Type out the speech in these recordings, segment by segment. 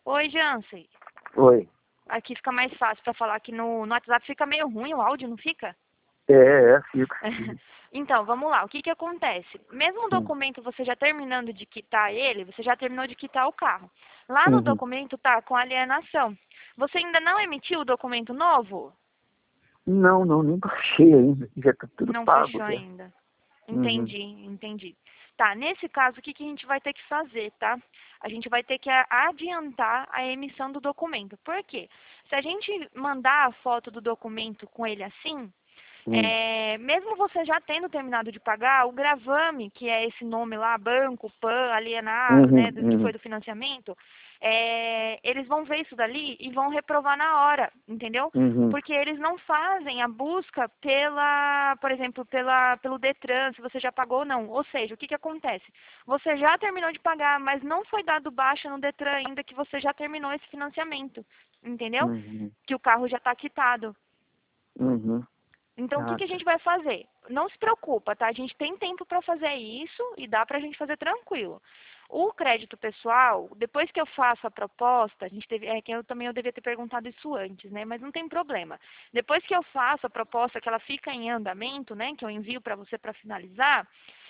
Oi, Jansen. Oi. Aqui fica mais fácil para falar que no WhatsApp fica meio ruim o áudio, não fica? Fico. Então, vamos lá. O que que acontece? Mesmo o Hum. documento você já terminando de quitar ele, você já terminou de quitar o carro. Lá no Uhum. documento tá com alienação. Você ainda não emitiu o documento novo? Não, nem baixei ainda. Já tá tudo Não pago fechou já. ainda. Uhum. Entendi. Tá, nesse caso, o que que a gente vai ter que fazer, tá? A gente vai ter que adiantar a emissão do documento. Por quê? Se a gente mandar a foto do documento com ele assim, Hum. mesmo você já tendo terminado de pagar, o gravame, que é esse nome lá, banco, PAN, alienado, né, Uhum. do que foi Uhum. do financiamento, eles vão ver isso dali e vão reprovar na hora, entendeu? Uhum. Porque eles não fazem a busca por exemplo, pelo Detran, se você já pagou ou não. Ou seja, o que que acontece? Você já terminou de pagar, mas não foi dado baixa no Detran ainda que você já terminou esse financiamento, entendeu? Uhum. Que o carro já está quitado. Uhum. Então, o que Ah, que a tá. gente vai fazer? Não se preocupa, tá? A gente tem tempo para fazer isso e dá para a gente fazer tranquilo. O crédito pessoal, depois que eu faço a proposta, a gente teve, que eu devia ter perguntado isso antes, né? Mas não tem problema. Depois que eu faço a proposta, que ela fica em andamento, né? Que eu envio para você para finalizar,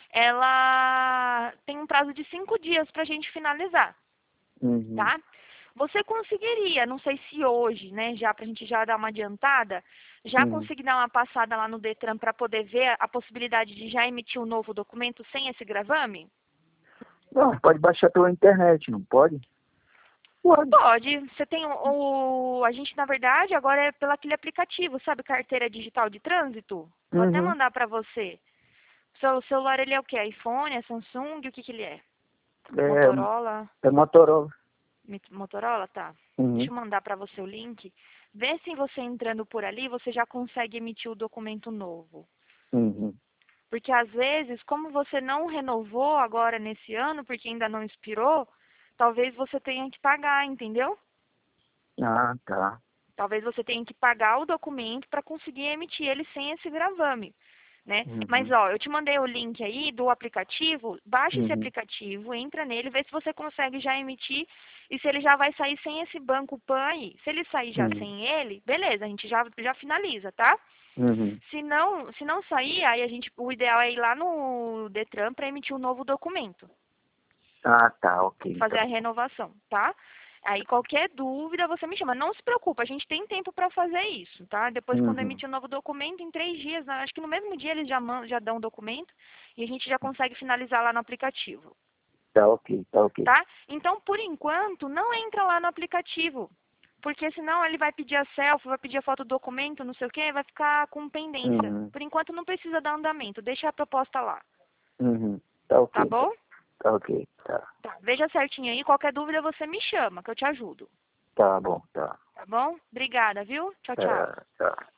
ela tem um prazo de 5 dias para a gente finalizar, Uhum. tá? Você conseguiria, não sei se hoje, né, já para a gente já dar uma adiantada, já Uhum. conseguir dar uma passada lá no Detran para poder ver a possibilidade de já emitir um novo documento sem esse gravame? Não, pode baixar pela internet, não pode? Pode. Pode. Você tem a gente na verdade agora é pelo aquele aplicativo, sabe, carteira digital de trânsito? Vou até Uhum. mandar para você. Seu celular ele é o quê? iPhone, é Samsung, o que que ele é? Motorola? É Motorola. Motorola, tá. Deixa Uhum. eu mandar para você o link. Vê se você entrando por ali, você já consegue emitir o documento novo. Uhum. Porque às vezes, como você não renovou agora nesse ano, porque ainda não expirou, talvez você tenha que pagar, entendeu? Ah, tá. Talvez você tenha que pagar o documento para conseguir emitir ele sem esse gravame, né? Mas Uhum. ó, eu te mandei o link aí do aplicativo, baixa esse Uhum. aplicativo, entra nele, vê se você consegue já emitir e se ele já vai sair sem esse banco PAN aí. Se ele sair já Uhum. sem ele, beleza, a gente já finaliza, tá? Uhum. Se não sair, aí o ideal é ir lá no Detran para emitir um novo documento, Ah, tá, ok, fazer a então. renovação, tá? Aí qualquer dúvida você me chama. Não se preocupa, a gente tem tempo para fazer isso, tá? Depois quando Uhum. emitir um novo documento, em 3 dias, né? Acho que no mesmo dia eles já dão o documento e a gente já consegue finalizar lá no aplicativo, Tá ok, tá ok. tá? Então, por enquanto, não entra lá no aplicativo. Porque senão ele vai pedir a selfie, vai pedir a foto do documento, não sei o que, vai ficar com pendência. Uhum. Por enquanto não precisa dar andamento, deixa a proposta lá, Uhum. Tá ok, tá então. bom? Tá ok, tá. Tá, veja certinho aí, qualquer dúvida você me chama, que eu te ajudo. Tá bom, tá. Tá bom? Obrigada, viu? Tchau, tchau. Tá, tá.